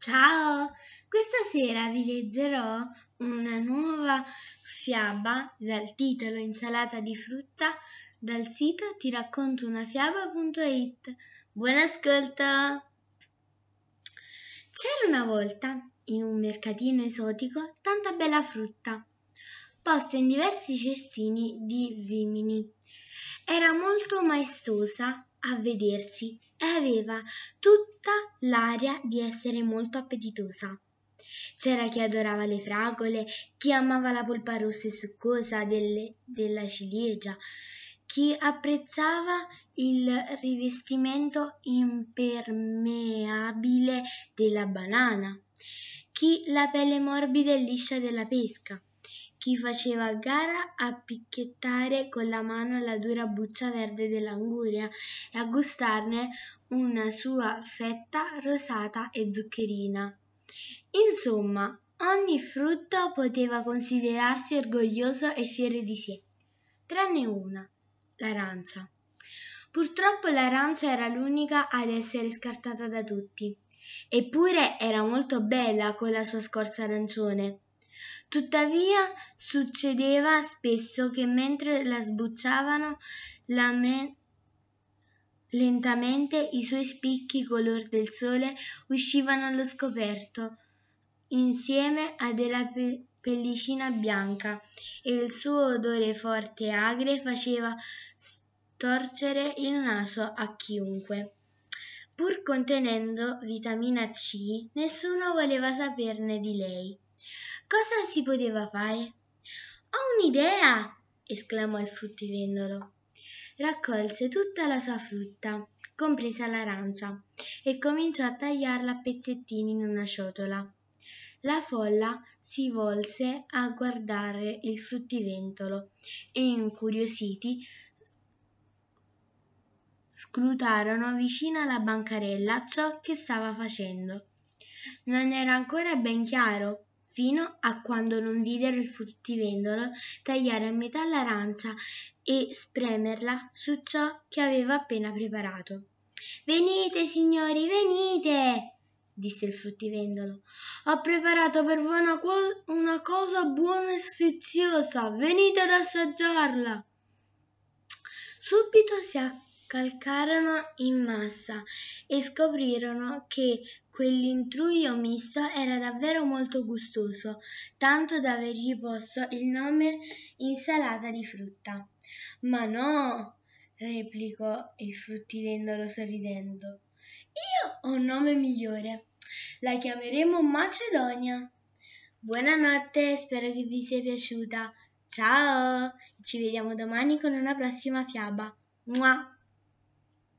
Ciao! Questa sera vi leggerò una nuova fiaba dal titolo Insalata di frutta dal sito tiraccontounafaba.it. Buon ascolto! C'era una volta, in un mercatino esotico, tanta bella frutta, posta in diversi cestini di vimini. Era molto maestosa a vedersi e aveva tutta l'aria di essere molto appetitosa. C'era chi adorava le fragole, chi amava la polpa rossa e succosa della ciliegia, chi apprezzava il rivestimento impermeabile della banana, chi la pelle morbida e liscia della pesca, chi faceva gara a picchiettare con la mano la dura buccia verde dell'anguria e a gustarne una sua fetta rosata e zuccherina. Insomma, ogni frutto poteva considerarsi orgoglioso e fiero di sé, tranne una, l'arancia. Purtroppo l'arancia era l'unica ad essere scartata da tutti, eppure era molto bella con la sua scorza arancione. Tuttavia succedeva spesso che mentre la sbucciavano lentamente i suoi spicchi color del sole uscivano allo scoperto insieme a della pellicina bianca e il suo odore forte e agre faceva storcere il naso a chiunque. Pur contenendo vitamina C, nessuno voleva saperne di lei. Cosa si poteva fare? Ho un'idea! Esclamò il fruttivendolo. Raccolse tutta la sua frutta, compresa l'arancia, e cominciò a tagliarla a pezzettini in una ciotola. La folla si volse a guardare il fruttivendolo e, incuriositi, scrutarono vicino alla bancarella ciò che stava facendo. Non era ancora ben chiaro, fino a quando non videro il fruttivendolo tagliare a metà l'arancia e spremerla su ciò che aveva appena preparato. «Venite, signori, venite!» disse il fruttivendolo. «Ho preparato per voi una cosa buona e sfiziosa, venite ad assaggiarla!» Subito si accalcarono in massa e scoprirono che quell'intruglio misto era davvero molto gustoso, tanto da avergli posto il nome insalata di frutta. «Ma no!» replicò il fruttivendolo sorridendo. «Io ho un nome migliore. La chiameremo Macedonia. Buonanotte, spero che vi sia piaciuta. Ciao! Ci vediamo domani con una prossima fiaba. Mua!